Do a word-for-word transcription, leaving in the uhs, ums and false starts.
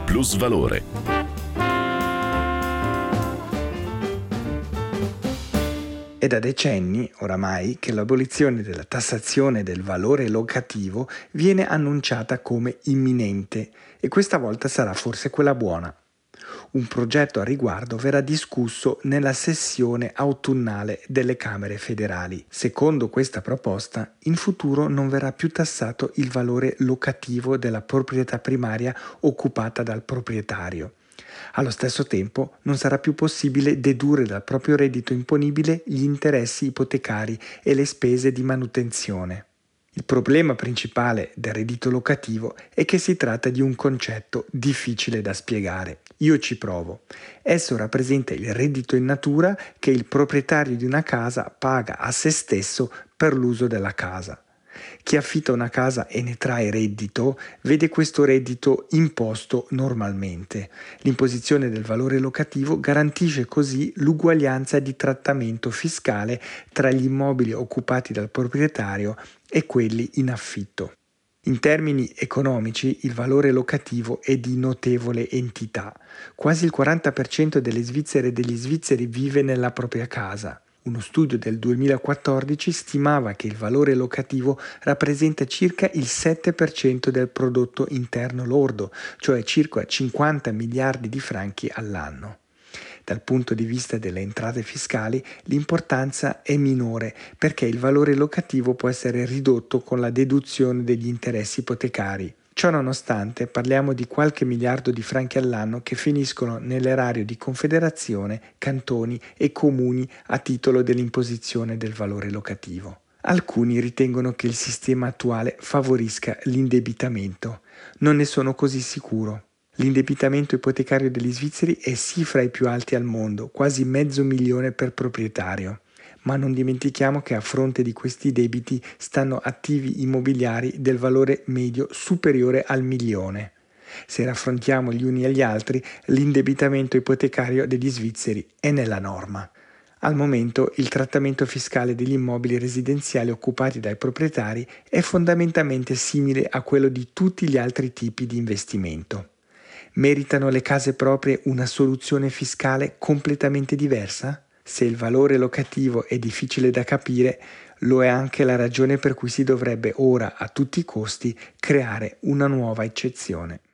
Plusvalore. È da decenni, oramai, che l'abolizione della tassazione del valore locativo viene annunciata come imminente e questa volta sarà forse quella buona. Un progetto a riguardo verrà discusso nella sessione autunnale delle Camere federali. Secondo questa proposta, in futuro non verrà più tassato il valore locativo della proprietà primaria occupata dal proprietario. Allo stesso tempo non sarà più possibile dedurre dal proprio reddito imponibile gli interessi ipotecari e le spese di manutenzione. Il problema principale del reddito locativo è che si tratta di un concetto difficile da spiegare. Io ci provo. Esso rappresenta il reddito in natura che il proprietario di una casa paga a se stesso per l'uso della casa. Chi affitta una casa e ne trae reddito vede questo reddito imposto normalmente. L'imposizione del valore locativo garantisce così l'uguaglianza di trattamento fiscale tra gli immobili occupati dal proprietario e quelli in affitto. In termini economici, il valore locativo è di notevole entità. Quasi il quaranta per cento delle svizzere e degli svizzeri vive nella propria casa. Uno studio del duemilaquattordici stimava che il valore locativo rappresenta circa il sette per cento del prodotto interno lordo, cioè circa cinquanta miliardi di franchi all'anno. Dal punto di vista delle entrate fiscali, l'importanza è minore perché il valore locativo può essere ridotto con la deduzione degli interessi ipotecari. Ciò nonostante, parliamo di qualche miliardo di franchi all'anno che finiscono nell'erario di confederazione, cantoni e comuni a titolo dell'imposizione del valore locativo. Alcuni ritengono che il sistema attuale favorisca l'indebitamento. Non ne sono così sicuro. L'indebitamento ipotecario degli svizzeri è sì fra i più alti al mondo, quasi mezzo milione per proprietario. Ma non dimentichiamo che a fronte di questi debiti stanno attivi immobiliari del valore medio superiore al milione. Se raffrontiamo gli uni agli altri, l'indebitamento ipotecario degli svizzeri è nella norma. Al momento il trattamento fiscale degli immobili residenziali occupati dai proprietari è fondamentalmente simile a quello di tutti gli altri tipi di investimento. Meritano le case proprie una soluzione fiscale completamente diversa? Se il valore locativo è difficile da capire, lo è anche la ragione per cui si dovrebbe ora a tutti i costi creare una nuova eccezione.